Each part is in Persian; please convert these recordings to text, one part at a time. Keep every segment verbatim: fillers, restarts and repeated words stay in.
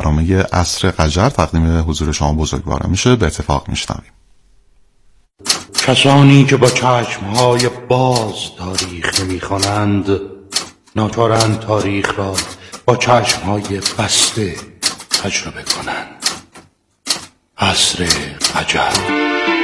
برنامه عصر قجر تقدیم حضور شما بزرگواران میشه. به اتفاق میشنویم. کسانی که با چشمهای باز تاریخ نمی‌خوانند ناچارند تاریخ را با چشمهای بسته تجربه کنند. عصر قجر.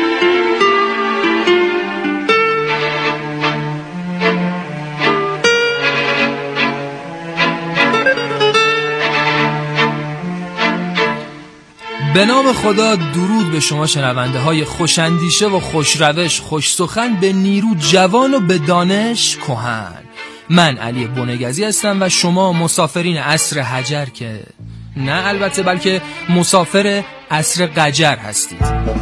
به نام خدا، درود به شما شنونده های خوشندیشه و خوشروش، خوش سخن، به نیرو جوان و به دانش کهن. من علی بنگزی هستم و شما مسافرین عصر حجر که نه البته، بلکه مسافر عصر قجر هستید.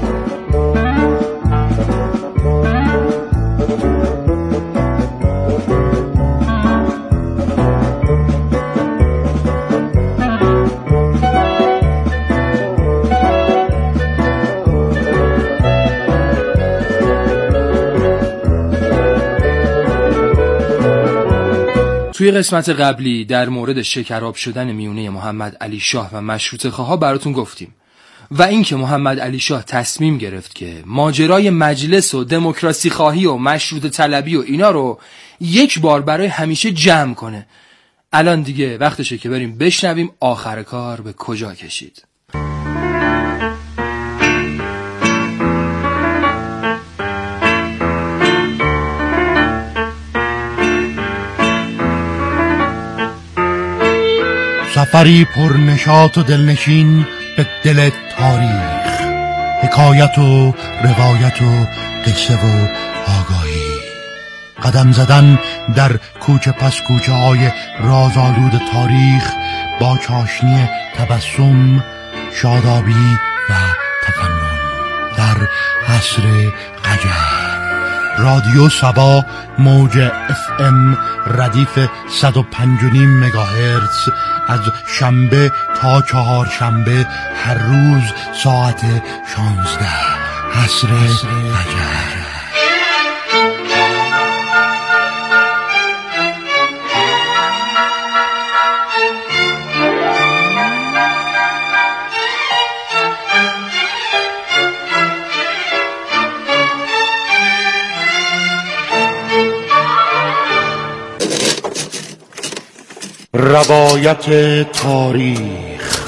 توی قسمت قبلی در مورد شکراب شدن میونه محمد علی شاه و مشروطه خواها براتون گفتیم و اینکه محمد علی شاه تصمیم گرفت که ماجرای مجلس و دموکراسی خواهی و مشروطه طلبی و اینا رو یک بار برای همیشه جمع کنه. الان دیگه وقتشه که بریم بشنویم آخر کار به کجا کشید. سفری پر نشاط و دلنشین به دل تاریخ، حکایت و روایت و قصه و آگاهی، قدم زدن در کوچه پس کوچه های رازآلود تاریخ با چاشنی تبسم، شادابی و تفنن در عصر قجر. رادیو صبا موج اف ام ردیف صد و پنج و نیم مگاهرتز از شنبه تا چهار شنبه هر روز ساعت شانزده. عصر قجر. روایت تاریخ.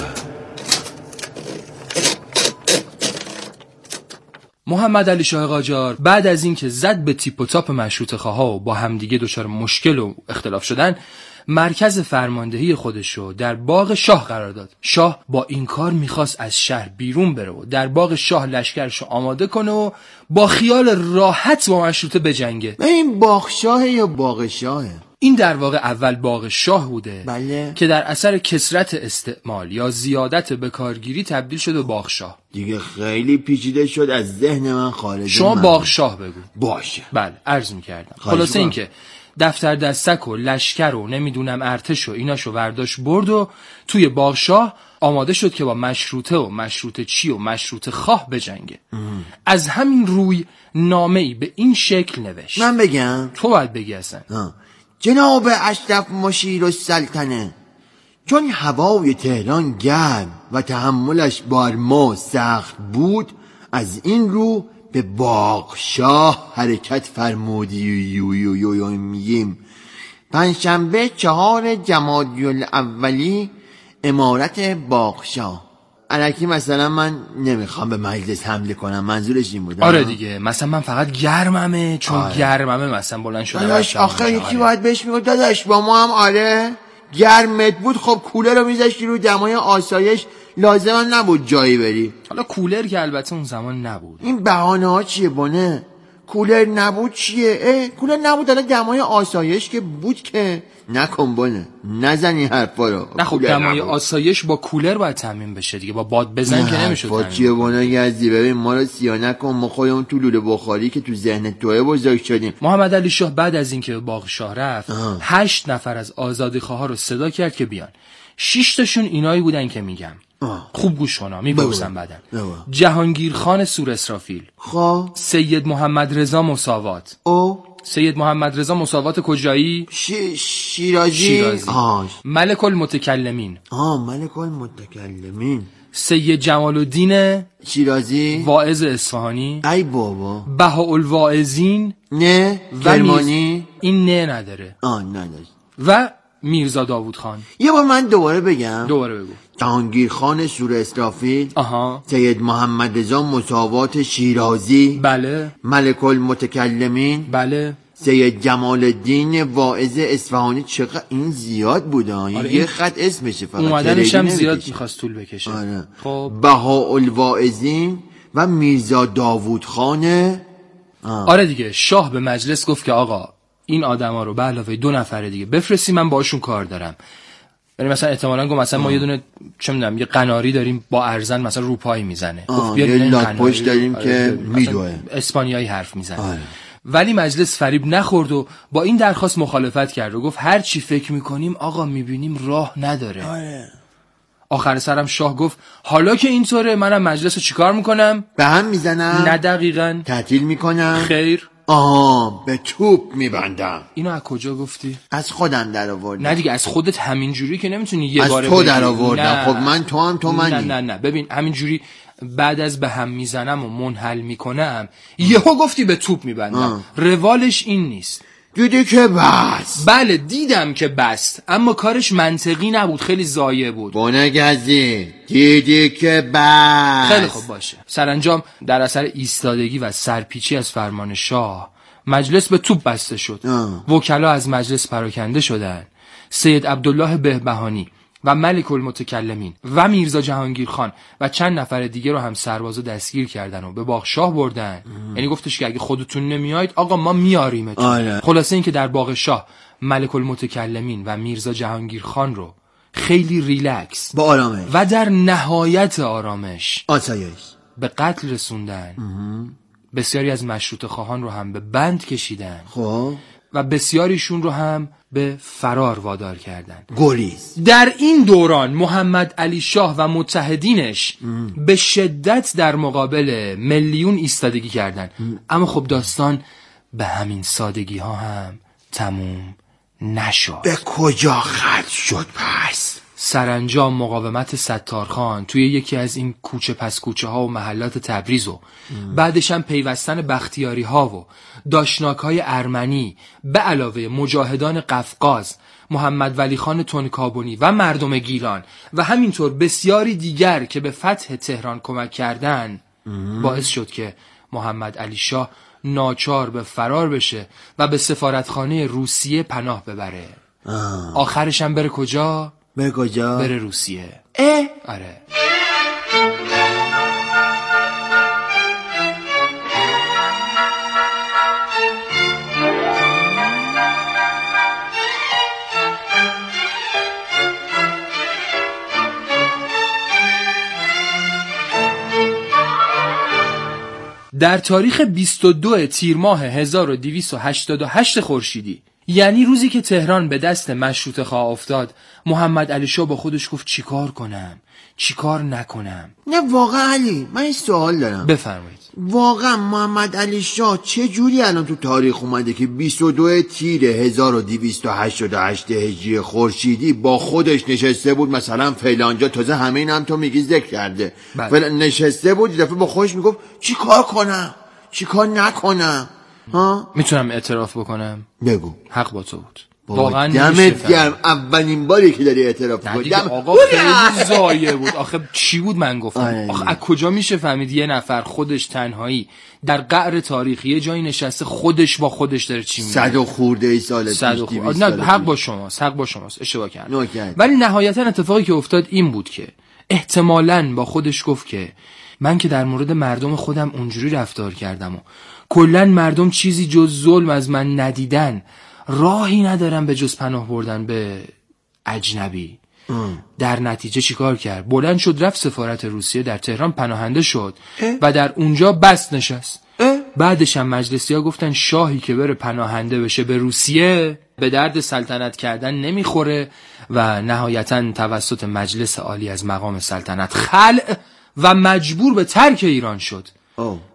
محمد علی شاه قاجار بعد از اینکه زد به تیپ و تاپ مشروطه خواها و با همدیگه دچار مشکل و اختلاف شدن، مرکز فرماندهی خودشو در باغ شاه قرار داد. شاه با این کار میخواست از شهر بیرون بره و در باغ شاه لشکرشو آماده کنه و با خیال راحت با مشروطه بجنگه. این باغ شاه یا باغ شاهه؟ این در واقع اول باغ شاه بوده، بله. که در اثر کثرت استعمال یا زیادت بکارگیری تبدیل شد به باغ شاه. دیگه خیلی پیچیده شد، از ذهن من خارج. شما باغ شاه بگو. باشه. بله عرض می‌کردم. خلاصه این که دفتر دستک و لشکر و نمیدونم ارتش و ایناشو ورداش برد و توی باغ شاه آماده شد که با مشروطه و مشروطه چی و مشروطه خواه بجنگه. ام. از همین روی نامه‌ای به این شکل نوشت. من بگم؟ تو باید بگی اصلا. جناب اشرف مشیر السلطنه، چون هوای تهران گرم و تحملش بر ما سخت بود، از این رو به باغ شاه حرکت فرمودی. یو یو یو یو میگیم پنجشنبه چهار جمادی الاولی امارت باغ شاه. الکی مثلا من نمیخوام به مجلس حمله کنم، منظورش این بود. آره دیگه، مثلا من فقط گرممه، چون آره. گرممه مثلا بلند شدم. داداش آخه یکی باید بهش میگه داداش با ما هم آره گرمت بود، خب کولر رو میذاشتی رو دمای آسایش، لازم نبود جایی بری. حالا کولر که البته اون زمان نبود. این بهانه ها چیه بونه؟ کولر نبود چیه؟ اه کولر نبود، حالا دمای آسایش که بود که نکن بونه، نزنی حرفا رو. نه خب دمای آسایش با کولر باید تامین بشه دیگه، با باد بزن که نمیشه. با چیه بونه یزدی؟ ببین ما رو سیاه نکن، ما خودمون تو لوله بخاری که تو ذهن توه بزرگ شدیم. محمد علی شاه بعد از اینکه باغ شاه رفت آه. هشت نفر از آزادیخواها رو صدا کرد که بیان. شش تاشون اینایی بودن که میگم آه. خوب گوش کن، میپرسم بعدن. جهانگیر خان سور اسرافیل، خب سید محمد رضا مساوات، او سید محمد رضا مساوات کجایی؟ ش... شیرازی شیرازی. آه. ملک المتکلمین. آه ملک المتکلمین. سید جمال الدین شیرازی. واعظ اصفهانی. ای بابا. بهاءالواعظین. نه و کرمانی. میز... این نه نداره. آه نداره. و میرزا داوود خان. یه بار من دوباره بگم. دوباره بگو. جهانگیر خان سور اسرافیل. آها. سید محمد رضا مساوات شیرازی. بله. ملک المتکلمین. بله. سید جمال الدین واعظ اصفهانی. چقدر این زیاد بوده. آره یه این... خط اسمشه فقط. اومدنش هم زیاد میخواست طول بکشه. آره. خب بهاءالواعظین و میرزا داوود خانه. آره دیگه شاه به مجلس گفت که آقا این آدما رو به علاوه دو نفر دیگه بفرستی، من باشون کار دارم. یعنی مثلا احتمالاً گفت مثلا ما یه دونه چه میدونم یه قناری داریم با ارزن مثلا روپایی میزنه، گفت بیا یه لاک‌پشت داریم آره که میدوه اسپانیایی حرف میزنه. آره. ولی مجلس فریب نخورد و با این درخواست مخالفت کرد و گفت هر چی فکر میکنیم آقا میبینیم راه نداره. آره. آخر سرم شاه گفت حالا که اینطوره منم مجلس رو چیکار میکنم؟ به هم میزنم. نه دقیقاً. تعطیل میکنم. خیر. آه به توپ میبندم. اینو از کجا گفتی؟ از خودم در آوردم. نه دیگه از خودت همینجوری که نمیتونی یه از باره تو بگی. در آوردم. خب من تو هم تو منی. نه نه نه ببین همینجوری بعد از به هم میزنم و منحل میکنم یهو گفتی به توپ میبندم. روالش این نیست. دیدی که بس. بله دیدم که بست، اما کارش منطقی نبود، خیلی ضایع بود. بونگزی دیدی که بس. خیلی خوب باشه. سرانجام در اثر ایستادگی و سرپیچی از فرمان شاه مجلس به توپ بسته شد. وکلا از مجلس پراکنده شدند. سید عبدالله بهبهانی و ملک المتکلمین و میرزا جهانگیر خان و چند نفر دیگه رو هم سربازا دستگیر کردن و به باغ شاه بردن. یعنی گفتش که اگه خودتون نمیایید آقا ما میاریمتون. آره. خلاصه این که در باغ شاه ملک المتکلمین و میرزا جهانگیر خان رو خیلی ریلکس با آرامش و در نهایت آرامش آسایش به قتل رسوندن. بسیاری از مشروطه خواهان رو هم به بند کشیدن. خب و بسیاریشون رو هم به فرار وادار کردن. گریز. در این دوران محمد علی شاه و متحدینش ام. به شدت در مقابل ملیون ایستادگی کردن. ام. اما خب داستان به همین سادگی ها هم تموم نشد. به کجا ختم شد پس؟ سرانجام مقاومت ستارخان توی یکی از این کوچه پس کوچه ها و محلات تبریز و بعدش هم پیوستن بختیاری ها و داشناک های ارمنی به علاوه مجاهدان قفقاز، محمد ولی خان تونکابونی و مردم گیلان و همینطور بسیاری دیگر که به فتح تهران کمک کردن باعث شد که محمد علی شاه ناچار به فرار بشه و به سفارتخانه روسیه پناه ببره. آه. آخرش هم بره کجا؟ بره کجا؟ بره روسیه. اه؟ آره. در تاریخ بیست و دو تیر ماه هزار و دویست و هشتاد و هشت خورشیدی، یعنی روزی که تهران به دست مشروطه خواه افتاد، محمد علی شاه با خودش گفت چیکار کنم چیکار نکنم. نه واقعا علی من این سوال دارم. بفرمایید. واقعا محمد علی شاه چه جوری الان تو تاریخ اومده که بیست و دو تیر هزار و دویست و هشتاد و هشت هجری خورشیدی با خودش نشسته بود مثلا فلانجا، تازه همه این هم تو میگی ذکر کرده، فل... نشسته بود دفعه با خودش میگفت چی کار کنم چی کار نکنم؟ ها میتونم اعتراف بکنم؟ بگو. حق با تو بود. واقعا دمت گرم، اولین باری که داری اعتراف می‌کنی. دم... آقا خیلی ضایع بود. آخه چی بود من گفتم؟ آه آخه از کجا میشه فهمید یه نفر خودش تنهایی در قعر تاریخی یه جایی نشسته خودش با خودش داره چی میگه؟ صد و خورده ای سال پیش. صد و خورده. نه حق با شماست، حق با شماست. اشتباه کردم. ولی نهایتا اتفاقی که افتاد این بود که احتمالاً با خودش گفت که من که در مورد مردم خودم اونجوری رفتار کردم و کلاً مردم چیزی جز ظلم از من ندیدن، راهی ندارم به جز پناه بردن به اجنبی. ام. در نتیجه چیکار کرد؟ بلند شد رفت سفارت روسیه در تهران پناهنده شد اه؟ و در اونجا بست نشست. اه؟ بعدش هم مجلسی ها گفتن شاهی که بره پناهنده بشه به روسیه به درد سلطنت کردن نمیخوره و نهایتاً توسط مجلس عالی از مقام سلطنت خلع و مجبور به ترک ایران شد. اوه.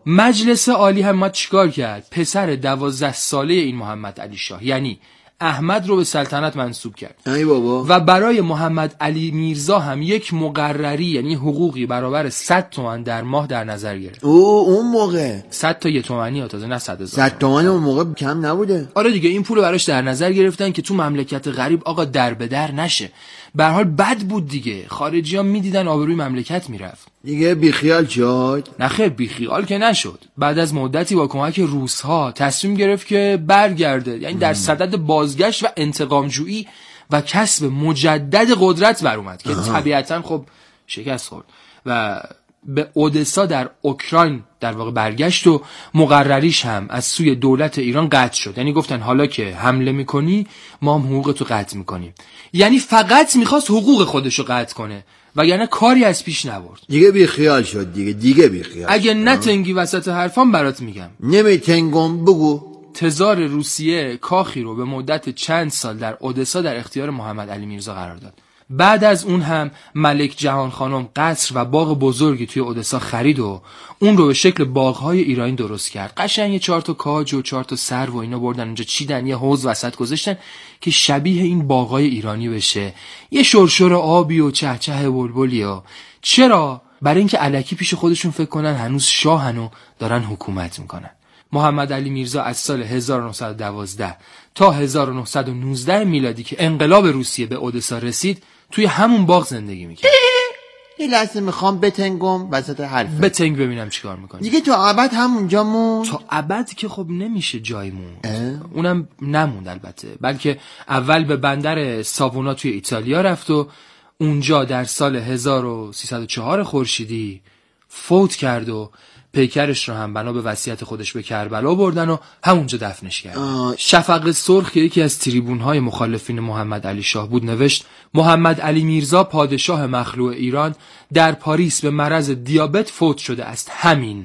مجلس عالی هم ما چیکار کرد؟ پسر دوازده ساله این محمد علی شاه یعنی احمد رو به سلطنت منصوب کرد. ای بابا. و برای محمد علی میرزا هم یک مقرری یعنی حقوقی برابر صد تومن در ماه در نظر گرفت. او اون موقع صد تا یه تومنی ها، تازه نه صد هزار. صد تومن اون موقع کم نبوده. آره دیگه، این پول براش در نظر گرفتن که تو مملکت غریب آقا در به در نشه. به هر حال بد بود دیگه، خارجی‌ها میدیدن آبروی مملکت میرفت. دیگه بیخیال شد؟ نه خیر، بیخیال که نشد. بعد از مدتی با کمک روس‌ها تصمیم گرفت که برگرده، یعنی در صدد بازگشت و انتقامجویی و کسب مجدد قدرت بر اومد که طبیعتاً خب شکست خورد و به اودسا در اوکراین در واقع برگشت و مقرریش هم از سوی دولت ایران قطع شد. یعنی گفتن حالا که حمله میکنی ما هم حقوقتو قطع میکنیم. یعنی فقط میخواست حقوق خودشو قطع کنه وگرنه کاری از پیش نبرد. دیگه بی خیال شد دیگه دیگه بی خیال. اگه نتنگی وسط حرفام برات میگم. نمیتنگم، بگو. تزار روسیه کاخی رو به مدت چند سال در اودسا در اختیار محمد علی میرزا قرار داد. بعد از اون هم ملک جهان خانم قصر و باغ بزرگی توی اودسا خرید و اون رو به شکل باغ‌های ایرانی درست کرد. قشنگ یه چهار تا کاج و چهار تا سرو و اینا بردن اونجا چیدن، یه حوض وسط گذاشتن که شبیه این باغ‌های ایرانی بشه. یه شرشر آبی و چهچه بلبلی و چرا؟ برای اینکه الکی پیش خودشون فکر کنن هنوز شاهن و دارن حکومت میکنن. محمد علی میرزا از سال هزار و نهصد و دوازده تا هزار و نهصد و نوزده میلادی که انقلاب روسیه به اودسا رسید توی همون باغ زندگی میکرد. یه لحظه میخوام بتنگم وسط حرفه. بتنگ ببینم چیکار میکنی. دیگه تا ابد همونجا مون؟ تا ابد که خب نمیشه جای مون. اونم نموند البته، بلکه اول به بندر ساوونا توی ایتالیا رفت و اونجا در سال هزار و سیصد و چهار خورشیدی فوت کرد و پیکرش رو هم بنا به وصیت خودش به کربلا بردن و همونجا دفنش کردن. شفق سرخ که یکی از تریبون‌های مخالفین محمد علی شاه بود نوشت محمد علی میرزا پادشاه مخلوع ایران در پاریس به مرض دیابت فوت شده است، همین.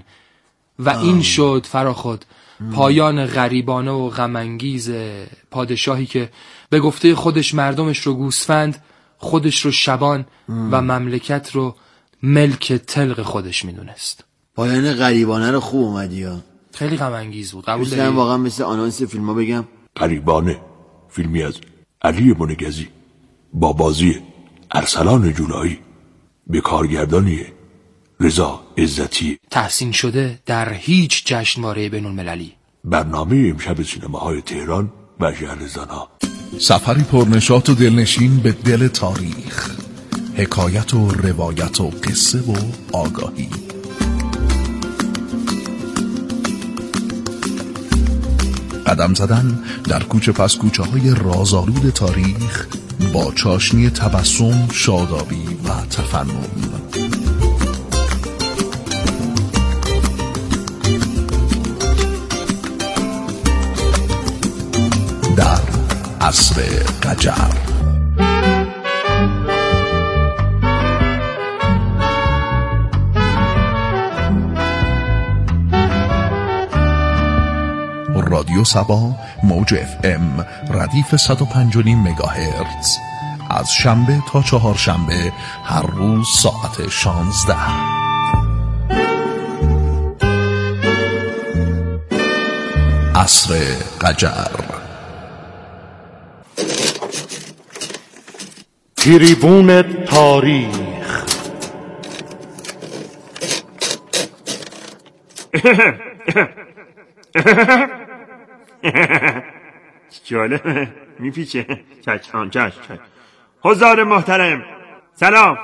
و آه. این شد فراخود پایان غریبانه و غم‌انگیز پادشاهی که به گفته خودش مردمش رو گوسفند، خودش رو شبان و مملکت رو ملک تلق خودش میدونست. پایان غریبانه رو خوب اومدی ها. خیلی غم انگیز بود. قبول داری؟ واقعا مثل آنانس فیلم‌ها بگم غریبانه، فیلمی از علی منگزی با بازی ارسلان جولایی به کارگردانی رضا عزتی، تحسین شده در هیچ جشنواره بین‌المللی. برنامه امشب سینماهای تهران و شهر زنا. سفری پرنشاط و دلنشین به دل تاریخ، حکایت و روایت و قصه و آگاهی. قدم زدن در کوچه پس کوچه های رازآلود تاریخ با چاشنی تبسم، شادابی و تفنن. در عصر قجر. رادیو سبا موج اف ام ردیف صد و پنج و نیم مگاهرتز از شنبه تا چهار شنبه هر روز ساعت شانزده. عصر قجر. تریبون تاریخ. جالبه، میپیچه. چشم چشم چشم. حضار محترم سلام.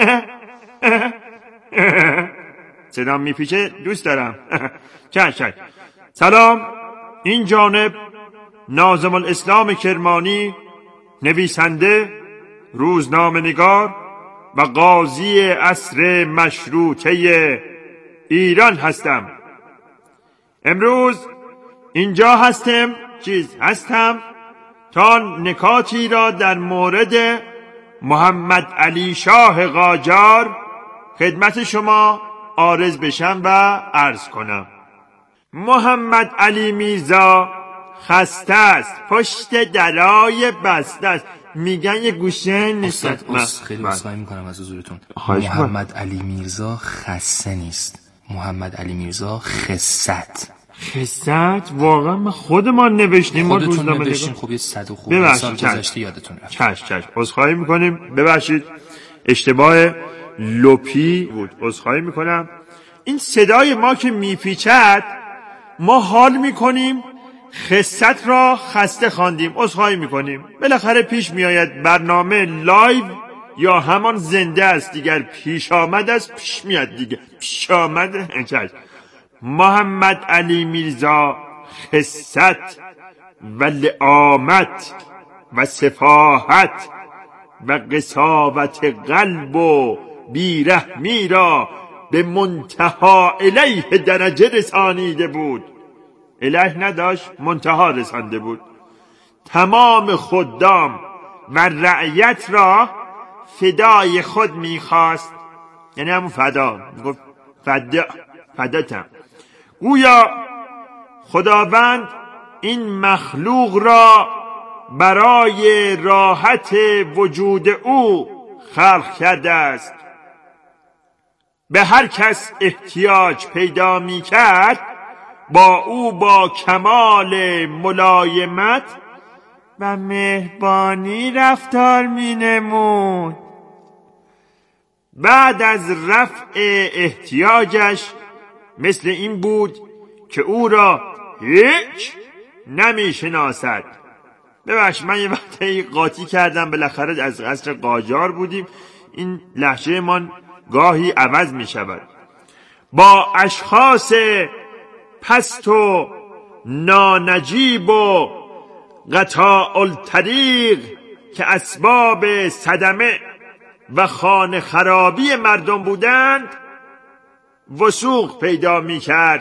صدام میپیچه، دوست دارم. چشم چشم. سلام، این جانب ناظم الاسلام کرمانی، نویسنده، روزنامه نگار و قاضی عصر مشروطه ایران هستم. امروز اینجا هستم چیز هستم تا نکاتی را در مورد محمد علی شاه قاجار خدمت شما عرض بشم و عرض کنم. محمد علی میرزا خسته است، پشت درای بسته است. میگن یه گوشه نیست. خیلی عذرخواهی میکنم از حضورتون. محمد علی میرزا خسته نیست، محمد علی میرزا خست. خست؟ واقعا ما خودمان نوشتیم. خودتون نوشتین؟ خب یه صد و خوب سال گذشته یادتون رفت. چشم چشم عذرخواهی میکنیم، ببخشید اشتباه لپی بود، عذرخواهی میکنم. این صدای ما که میپیچد ما حال میکنیم خست را خسته خواندیم، عذرخواهی میکنیم. بالاخره پیش میآید برنامه لایو یا همان زنده است دیگر، پیش آمد است پیش میاد دیگه، پیش آمد. محمد علی میرزا خست و لعامت و سفاحت و قساوت قلب و بیرحمی را به منتها الیه درجه رسانیده بود. الیه نداشت، منتها رسانده بود. تمام خدام و رعیت را فدای خود میخواست، یعنی همون فدا، گفت فدا فداتم. گویا خداوند این مخلوق را برای راحت وجود او خلق کرده است. به هر کس احتیاج پیدا می کرد با او با کمال ملایمت و مهربانی رفتار می نمود. بعد از رفع احتیاجش مثل این بود که او را هیچ نمی شناسد. ببخش من یه وقتی قاطی کردم، بالاخره از قصر قاجار بودیم، این لهجه من گاهی عوض می شود. با اشخاص پست و نانجیب و قطاع الطریق که اسباب صدمه و خانه خرابی مردم بودند وثوق پیدا می کرد.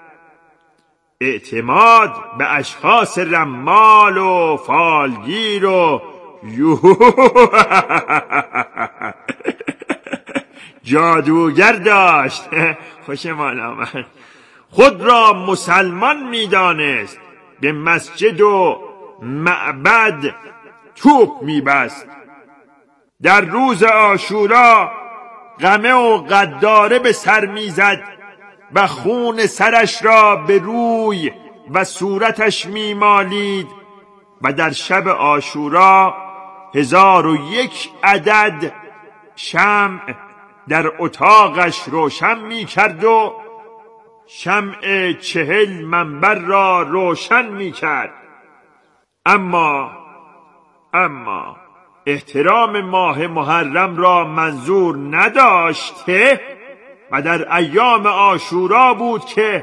اعتماد به اشخاص رمال و فالگیر و جادوگر داشت. خوشمان آمد. خود را مسلمان می دانست، به مسجد و معبد توپ می بست. در روز عاشورا غمه و غداره به سر می زد و خون سرش را به روی و صورتش می مالید و در شب عاشورا هزار و یک عدد شمع در اتاقش روشن می کرد و شمع چهل منبر را روشن می کرد. اما اما احترام ماه محرم را منظور نداشته و در ایام عاشورا بود که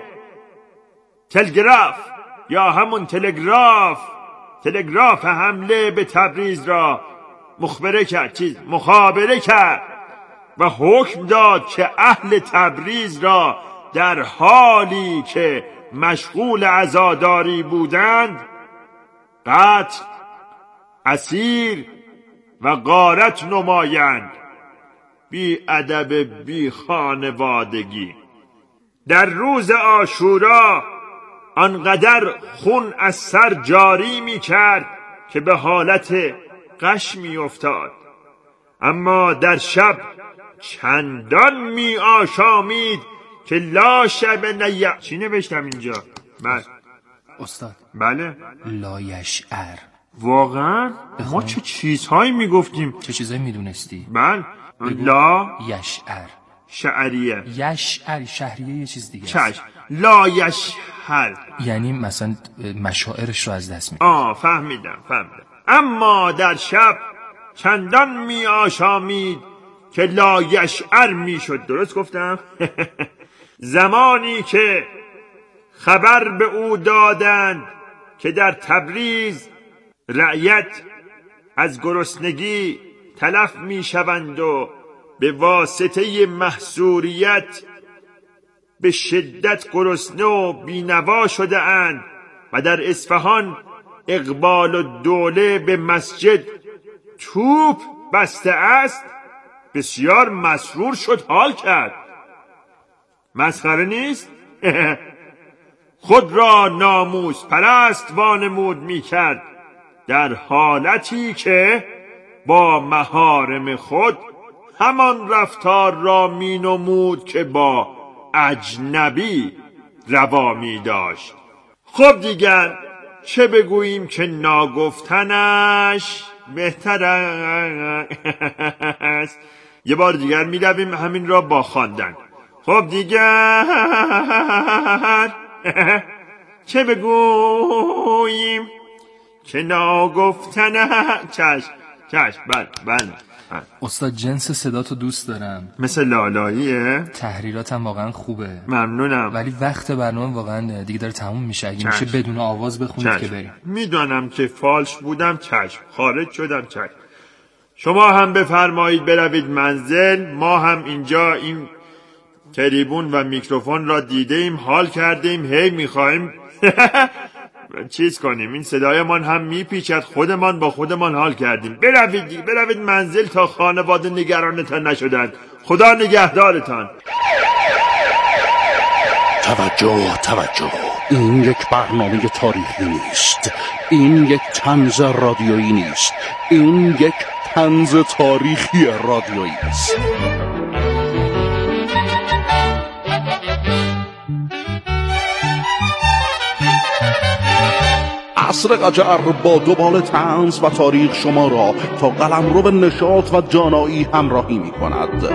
تلگراف یا همون تلگراف تلگراف حمله به تبریز را مخبره کرد، چیز مخابره کرد و حکم داد که اهل تبریز را در حالی که مشغول عزاداری بودند قتل، اسیر و غارت نمایند. بی ادب، بی خانوادگی. در روز عاشورا آنقدر خون از سر جاری می کرد که به حالت غش می افتاد، اما در شب چندان می آشامید که لا شب نیا. چی نوشتم اینجا؟ بله استاد. بله لا یشعر. واقعا ما چه چیزهایی می گفتیم، چه چیزهایی می دونستی؟ بله لا یشعر شعریه. یشعر شهریه یه چیز دیگه چش. لا یشعر یعنی مثلا مشاعرش رو از دست می. آه فهمیدم فهمیدم. اما در شب چندان می آشامید که لا یشعر می شد. درست گفتم؟ زمانی که خبر به او دادند که در تبریز رعیت از گرسنگی تلف می شوند و به واسطه محصوریت به شدت گرسنه و بینوا شده اند و در اصفهان اقبال الدوله به مسجد توپ بسته است، بسیار مسرور شد، حال کرد. مسخره نیست؟ خود را ناموس پرست وانمود می کرد در حالتی که با محارم خود همان رفتار را می نمود که با اجنبی روا می داشت. خب دیگر چه بگوییم که ناگفتنش بهتر است. یه بار دیگر می رویم همین را با خواندن. خب دیگر چه بگوییم که ناگفتنش. چشم چشم بله بله. استاد جنس صداتو دوست دارم، مثل لالاییه. تحریراتم واقعا خوبه، ممنونم، ولی وقت برنامه واقعا دیگه داره تموم میشه. اگه میشه بدون آواز بخونید که بریم. میدونم که فالش بودم، چشم، خارج شدم، چشم. شما هم بفرمایید بروید منزل، ما هم اینجا این تریبون و میکروفون را دیدیم، حال کردیم، هی میخوایم چیز کنیم. این صدایمان هم میپیچد، خودمان با خودمان حال کردیم. بروید دیگه، بروید منزل تا خانواده نگرانتان نشدند. خدا نگهدارتان. توجه توجه، این یک برنامه تاریخی نیست، این یک طنز رادیویی نیست، این یک طنز تاریخی رادیویی است. عصر قجر با دوباره طنز و تاریخ شما را تا قلمرو به نشاط و دانایی همراهی می کند.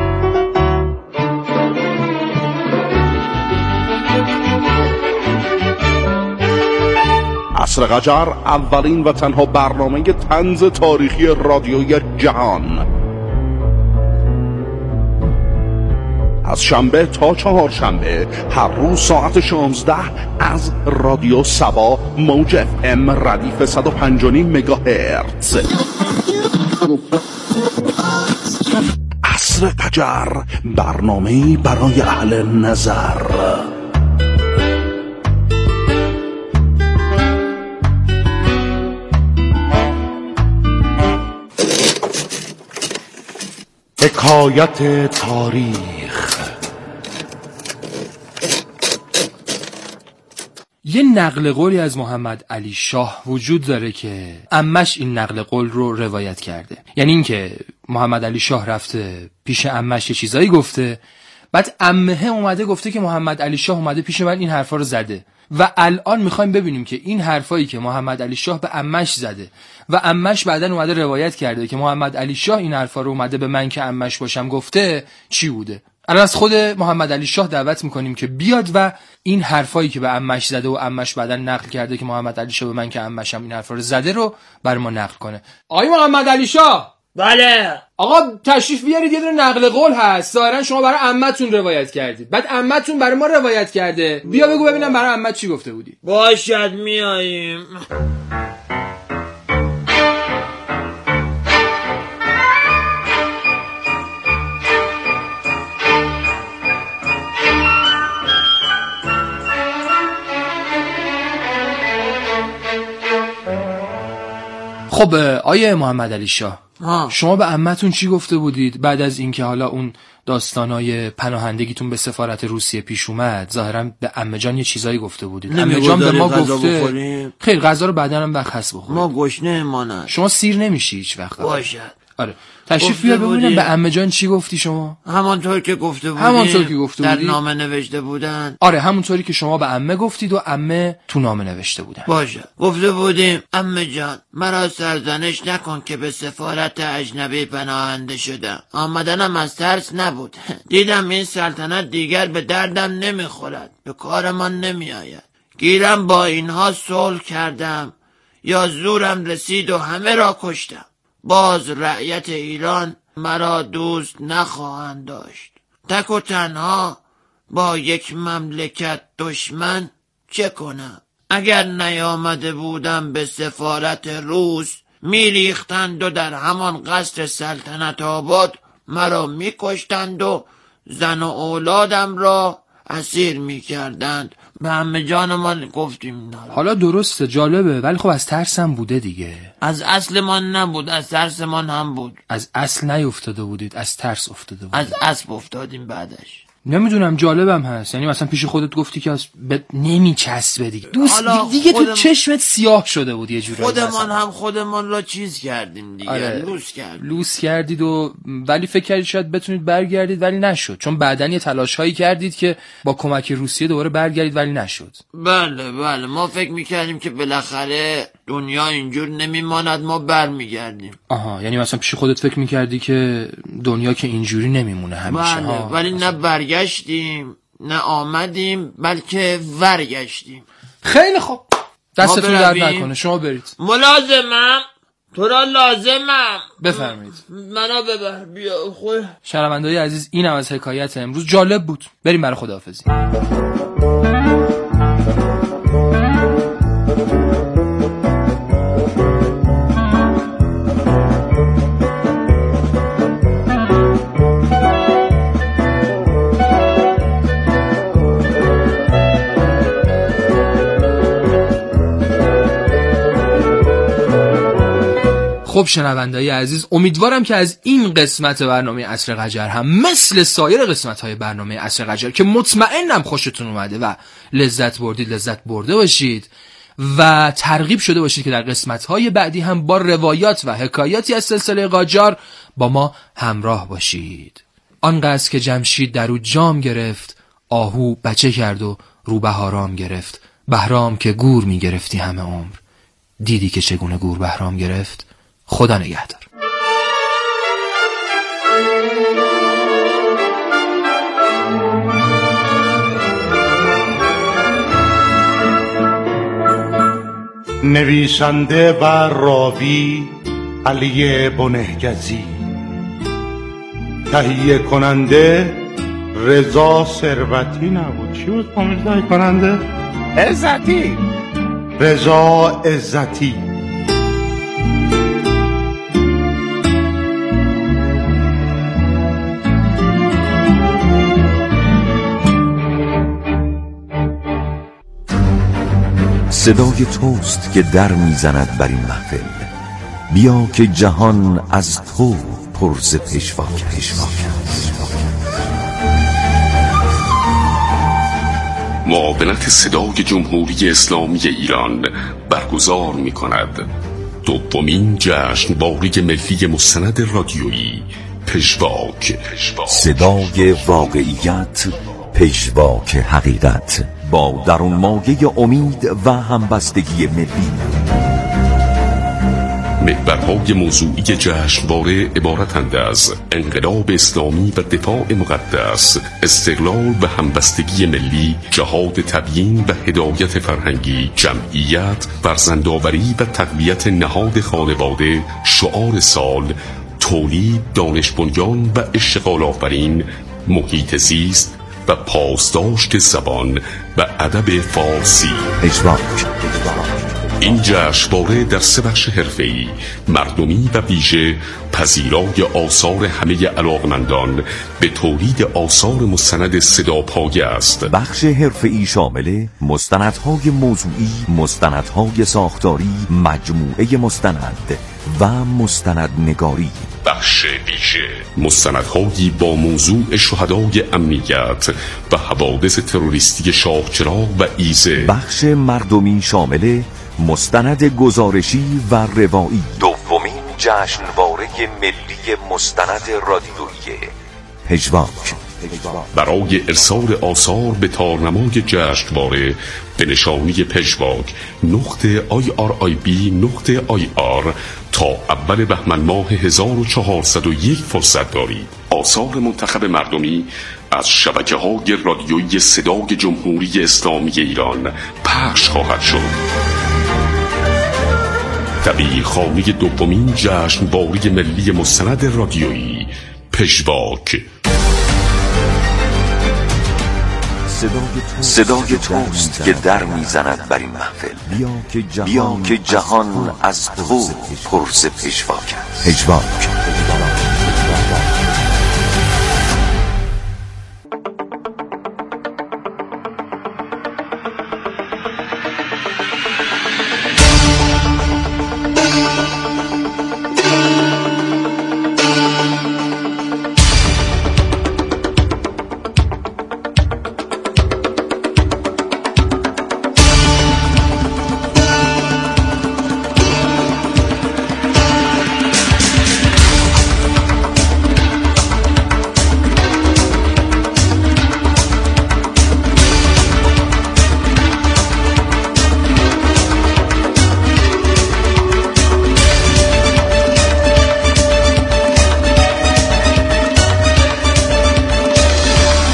عصر قجر اولین و تنها برنامه طنز تاریخی رادیویی جهان، از شنبه تا چهارشنبه هر روز ساعت شانزده از رادیو سبا موج اف ام ردیف صد و پنج و نیم مگاهرتز. عصر قجر، برنامه‌ای برای اهل نظر. حکایت تاریخ. یه نقل قولی از محمد علی شاه وجود داره که عمش این نقل قول رو روایت کرده. یعنی این که محمد علی شاه رفته پیش عمش یه چیزایی گفته، بعد عمه اومده گفته که محمد علی شاه اومده پیش من این حرفا رو زده، و الان میخوایم ببینیم که این حرفایی که محمد علی شاه به عمش زده و عمش بعدن اومده روایت کرده که محمد علی شاه این حرفا رو اومده به من که عمش باشم گفته چی بوده. الان از خود محمد علی شاه دعوت میکنیم که بیاد و این حرفایی که به عمش زده و عمش بعدن نقل کرده که محمد علی شاه به من که عمشم این حرفا رو زده رو برای ما نقل کنه. آقای محمد علی شاه. بله آقا تشریف بیارید، یه دونه نقل قول هست، ظاهرا شما برای عمتون روایت کردید، بعد عمتون برای ما روایت کرده. بیا بگو ببینم برای عمت چی گفته بودی. باشد میاییم. خب آیه محمد علی شاه، ها. شما به عمتون چی گفته بودید بعد از اینکه حالا اون داستانای پناهندگیتون به سفارت روسیه پیش اومد؟ ظاهرا به عمه جان یه چیزایی گفته بودید. عمه جان به ما گفته خیر غذا رو بعداً هم وقت هست بخورید. ما گشنه مانن. شما سیر نمیشی هیچ وقت. باشد. آره تشریف بیار ببینم به عمه جان چی گفتی شما. همانطور که گفته بودی، همانطور که گفته در بودی نامه نوشته بودن. آره همونطوری که شما به عمه گفتید و عمه تو نامه نوشته بودن. باشه گفته بودیم عمه جان مرا سرزنش نکن که به سفارت اجنبی پناهنده شدم. آمدنم از ترس نبود. دیدم این سلطنت دیگر به دردم نمیخورد، به کار من نمیآید. گیرم با اینها صلح کردم یا زورم رسید و همه را کشتم. باز رعیت ایران مرا دوست نخواهند داشت. تک و تنها با یک مملکت دشمن چه کنم؟ اگر نیامده بودم به سفارت روس میریختند و در همان قصر سلطنت آباد مرا میکشتند و زن و اولادم را اسیر میکردند. به همه جان ما گفتیم. حالا درسته جالبه، ولی خب از ترسم بوده دیگه. از اصل من نبود، از ترس من هم بود. از اصل نیفتاده بودید، از ترس افتاده بود. از اسب افتادیم بعدش. نمیدونم، جالبم هست. یعنی مثلا پیش خودت گفتی که ب... نمیچسبه دیگه دوست دیگه خودم... تو چشمت سیاه شده بود یه جورایی. خودمان مثلا. هم خودمان را چیز کردیم دیگه. آره. لوس کردیم لوس کردید و ولی فکر کردید شاید بتونید برگردید ولی نشد، چون بعدن یه تلاش هایی کردید که با کمک روسیه دوباره برگردید ولی نشد. بله بله ما فکر میکردیم که بالاخره دنیا اینجور نمیماند، ما برمیگردیم. آها، یعنی مثلا پیش خودت فکر میکردی که دنیا که اینجوری نمیمونه همیشه. بله ها. ولی نه برگشتیم نه آمدیم بلکه ورگشتیم. خیلی خوب، دستتون درد نکنه، شما برید. ملازمم، تو را لازمم. بفرمایید. منو ببر بیا خوی. شنونده‌های عزیز، اینم از حکایت امروز. جالب بود. بریم برای خداحافظی. خب شنونده‌های عزیز، امیدوارم که از این قسمت برنامه عصر قجر هم مثل سایر قسمت‌های برنامه عصر قجر که مطمئنم خوشتون اومده و لذت بردید لذت برده باشید و ترغیب شده باشید که در قسمت‌های بعدی هم با روایات و حکایاتی از سلسله قاجار با ما همراه باشید. آنقدر که جمشید در او جام گرفت، آهو بچه کرد و رو بهارام گرفت. بهرام که گور می گرفتی همه عمر، دیدی که چگونه گور بهرام گرفت. خدا نگهدار. نویسنده و راوی علی بنهگزی، تهیه کننده رضا ثروتی نبود، چی بود تهیه کننده؟ عزتی رضا عزتی. صدای توست که در میزند بر این محفل، بیا که جهان از تو پر ز پشواک است. معاونت صدای جمهوری اسلامی ایران برگزار می کند دومین جشنواره ملی مستند رادیویی پژواک. صدای واقعیت، پژواک حقیقت، با درون مایه امید و همبستگی ملی. محورهای موضوعی جشنواره عبارتند از انقلاب اسلامی و دفاع مقدس، استقلال و همبستگی ملی، جهاد تبیین و هدایت فرهنگی، جمعیت، فرزندآوری و تقویت نهاد خانواده، شعار سال، تولید، دانش بنیان و اشتغال آفرین، محیط زیست و پاسداشت زبان و ادب فارسی. پژواک. این جشنواره در سه بخش حرفه‌ای، مردمی و ویژه، پذیرای آثار همه علاقمندان به تولید آثار مستند صداپایه است. بخش حرفه‌ای شامل مستندهای موضوعی، مستندهای ساختاری، مجموعه مستند و مستندنگاری. بخش ویژه، مستندهایی با موضوع شهدای امنیت و حوادث تروریستی شاهچراغ و ایزه. بخش مردمی شامل مستند گزارشی و روایی. دومین جشنواره ملی مستند رادیویی پژواک. برای ارسال آثار به تارنمای جشنواره به نشانی پژواک نقطه آی آر آی بی نقطه آی آر تا اول بهمن ماه هزار و چهارصد و یک فرصت دارید. آثار منتخب مردمی از شبکه‌های رادیویی صدای جمهوری اسلامی ایران پخش خواهد شد. دبیرخانه دومین جشنواره ملی مستند رادیویی پژواک. صدای توست که در میزند بر این محفل، بیا که جهان از تو پر ز پژواک است. پژواک.